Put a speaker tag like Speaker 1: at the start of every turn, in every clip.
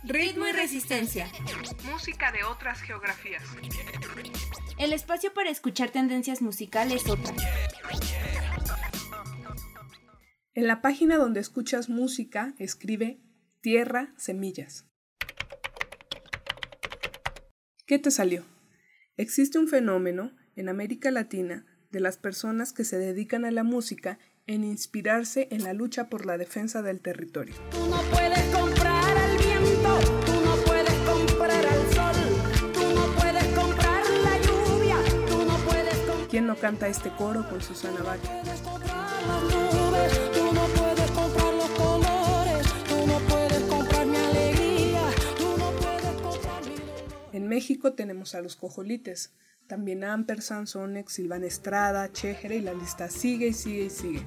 Speaker 1: Ritmo y resistencia.
Speaker 2: Música de otras geografías.
Speaker 1: El espacio para escuchar tendencias musicales otras.
Speaker 2: En la página donde escuchas música, escribe Tierra Semillas. ¿Qué te salió? Existe un fenómeno en América Latina de las personas que se dedican a la música en inspirarse en la lucha por la defensa del territorio.
Speaker 3: Tú no puedes comprar al viento, tú no puedes comprar al sol, tú no puedes comprar la lluvia, tú no puedes comprar...
Speaker 2: ¿Quién no canta este coro con Susana Valle?
Speaker 3: Tú no puedes comprar los colores, tú no puedes comprar mi alegría, tú no puedes comprar mi dolor.
Speaker 2: En México tenemos a los Cojolites, también Ampersand, Sonex, Silvana Estrada, Chéjere y la lista sigue y sigue y sigue.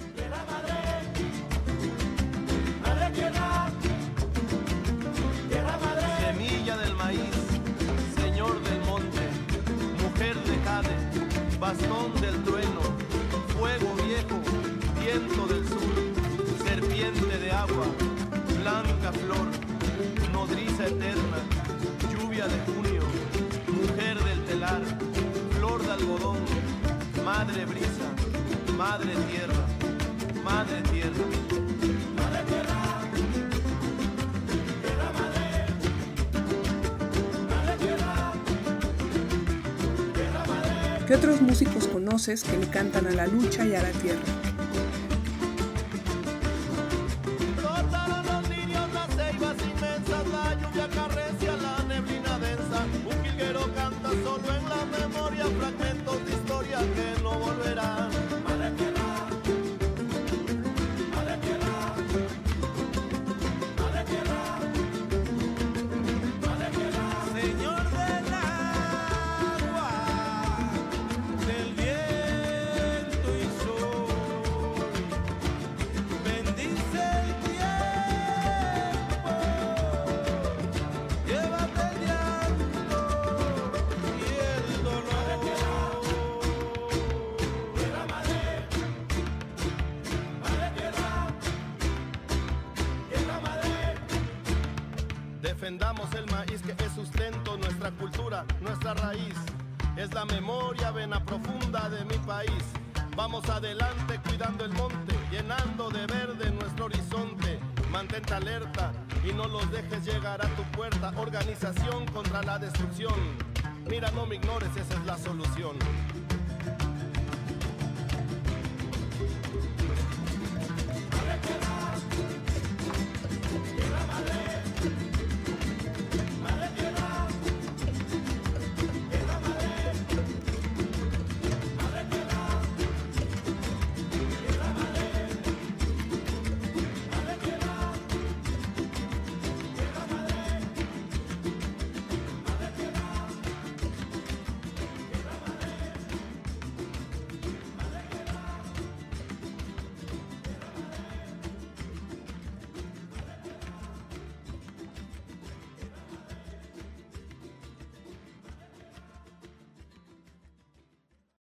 Speaker 4: Semilla del maíz, señor del monte, mujer de jade, bastón del trueno, fuego viejo, viento del sur, serpiente de agua, blanca flor, nodriza eterna, lluvia de junio, mujer del telar, flor de algodón, madre brisa, madre tierra, madre tierra. Madre tierra.
Speaker 2: ¿Qué otros músicos conoces que le cantan a la lucha y a la tierra?
Speaker 4: Brotaron los lirios, las ceibas inmensas, la lluvia acaricia la neblina densa. Un jilguero canta solo en la memoria, fragmentos de historia que no volverán. Madre tierra, madre tierra, madre tierra, madre tierra. Señor del agua, del viento y sol, bendice el tiempo, llévate el llanto y el dolor. Tierra madre, madre tierra, tierra madre. Defendamos el maíz que es sustento, nuestra cultura, nuestra raíz. Es la memoria, vena profunda de mi país. Vamos adelante cuidando el monte, llenando de verde nuestro horizonte. Mantente alerta y no los dejes llegar a tu puerta. Organización contra la destrucción. Mira, no me ignores, esa es la solución.